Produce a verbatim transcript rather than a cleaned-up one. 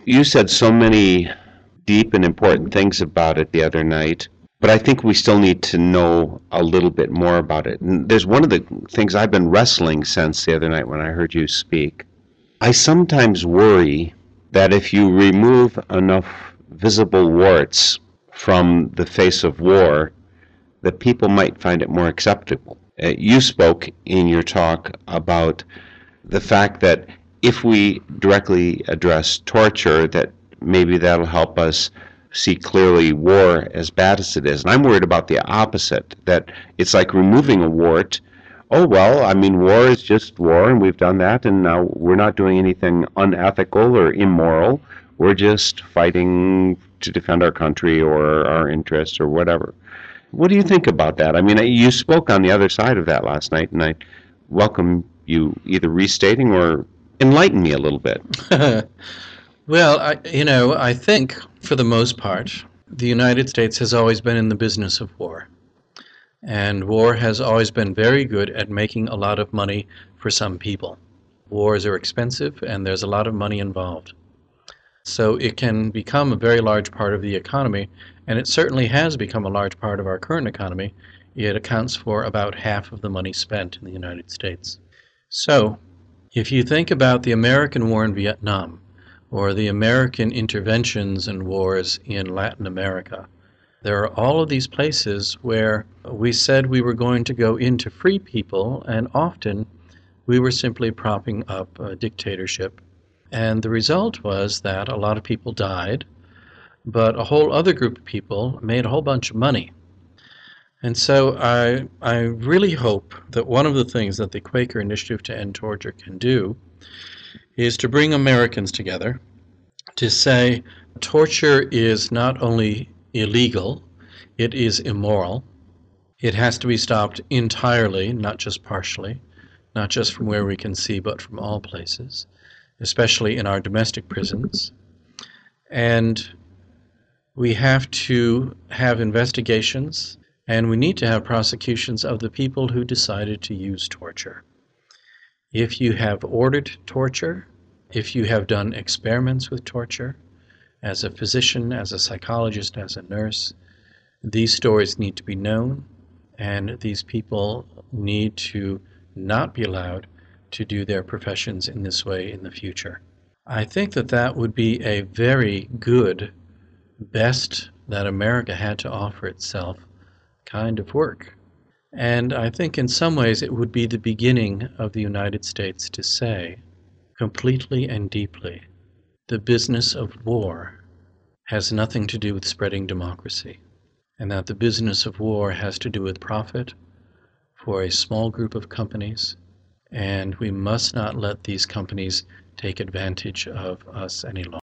You said so many deep and important things about it the other night, but I think we still need to know a little bit more about it. And there's one of the things I've been wrestling since the other night when I heard you speak. I sometimes worry that if you remove enough visible warts from the face of war, that people might find it more acceptable. Uh, you spoke in your talk about the fact that if we directly address torture, that maybe that'll help us see clearly war as bad as it is. And I'm worried about the opposite, that it's like removing a wart. Oh, well, I mean, war is just war, and we've done that, and now we're not doing anything unethical or immoral. We're just fighting to defend our country or our interests or whatever. What do you think about that? I mean, you spoke on the other side of that last night, and I welcome you either restating or enlighten me a little bit. Well, I, you know, I think for the most part, the United States has always been in the business of war. And war has always been very good at making a lot of money for some people. Wars are expensive and there's a lot of money involved. So it can become a very large part of the economy, and it certainly has become a large part of our current economy. It accounts for about half of the money spent in the United States. So if you think about the American war in Vietnam, or the American interventions and wars in Latin America, there are all of these places where we said we were going to go in to free people, and often we were simply propping up a dictatorship. And the result was that a lot of people died, but a whole other group of people made a whole bunch of money. And so I, I really hope that one of the things that the Quaker Initiative to End Torture can do is to bring Americans together to say torture is not only illegal, it is immoral. It has to be stopped entirely, not just partially, not just from where we can see, but from all places, especially in our domestic prisons. And we have to have investigations, and we need to have prosecutions of the people who decided to use torture. If you have ordered torture, if you have done experiments with torture, as a physician, as a psychologist, as a nurse, these stories need to be known, and these people need to not be allowed to do their professions in this way in the future. I think that that would be a very good, best that America had to offer itself kind of work. And I think in some ways it would be the beginning of the United States to say, completely and deeply, the business of war has nothing to do with spreading democracy, and that the business of war has to do with profit for a small group of companies, and we must not let these companies take advantage of us any longer.